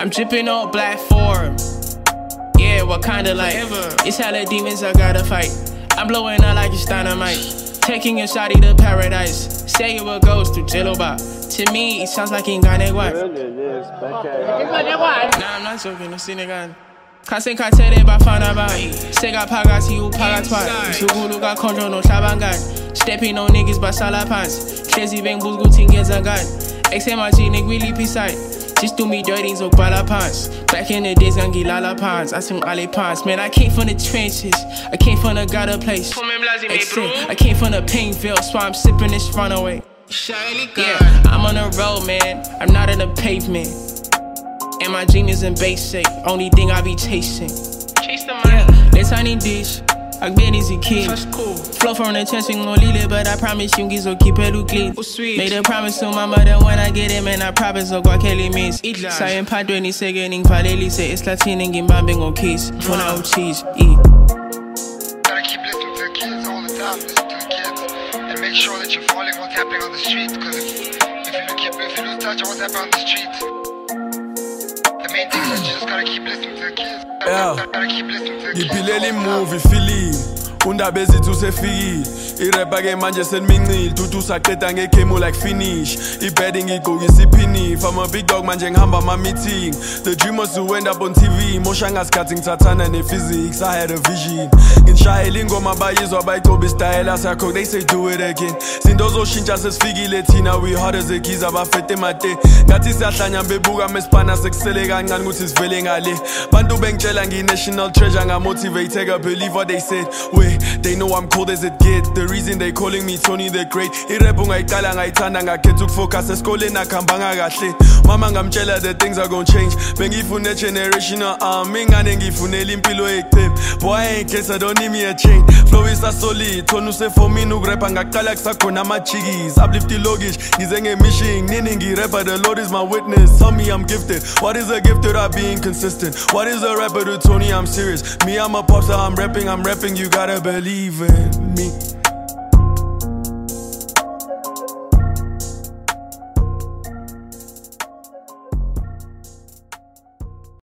I'm dripping all black for him. Yeah, what kind of light? It's hella demons I gotta fight. I'm blowing out like it's dynamite. Taking a shotty to paradise. Say you a ghost to Jiloba. To me, it sounds like Inganegwa. Nah, I'm not joking, no Senegal. Kasen katere bafana ba. Sega pagati u pagatwa. Sugulu ga konjo no shabangan. Stepping on niggas basala pants. Crazy bang bulgu tingeza gun. XMRG nigga really pisai. Just do me dirty, so bala pants. Back in the days, gangi lala pants. I sing ale pants. Man, I came from the trenches. I came from the gutter place. I came from the Painville, so I'm sipping this runaway. Yeah, I'm on the road, man. I'm not on the pavement. And my genius in basic. Only thing I be chasing. Chase the money. Yeah, this tiny dish. I've been easy kid. Cool. Flow from the chest, no lily, but I promise you, gizo keep it clean. Made a promise to my mother when I get it, man. I promise no guacamole means. Sayen padre ni seguening paleli se es latinin gimbambing on keys. When I cheese, eat. Gotta keep listening to the kids all the time. Listen to the kids and make sure that you're following what's happening on the street. Because if you lose touch of what's happening on the street, the main thing is that you just gotta keep listening to the kids. Gotta keep listening to the kids. Ngiphilela movie Philip undaba ezithu sefikile irapper ke manje senimincile tuthu saqeda ngegame like finish ibetting igqokisa iphini from a big dog manje ngihamba ama meeting the dream was to end up on TV mosha ngasikhathi ngithathana ne physics I had a vision ngishayela ingoma bayizwa bayicoba style sakho they say do it again zinto zoshintsha sesifikile thina we hard as a giza bafete mate ngathi siyahlanya bebuka mesipana sekusele kancane ukuthi sivele ngale bantu bengitshela ngi-national treasure ngamotivate ka believe what they said they know I'm cold as it gets the reason they calling me Tony the Great irap ungayiqala ngayithanda ngakhetha ukufocus esikoleni akhambanga kahle mama ngamtshela the things are gonna change bengifuna generational ingane ngifunela impilo eqhebe boy I ain't case I don't need me a chain flow is a solid tona for me ukurapper ngaqala kusakhona ama-chickies uplift ilokish ngize ngemission nini ngirapper the Lord is my witness tell me I'm gifted what is a gift without being consistent what is a rapper to Tony I'm serious me I'm a popstar I'm rapping you gotta believe in me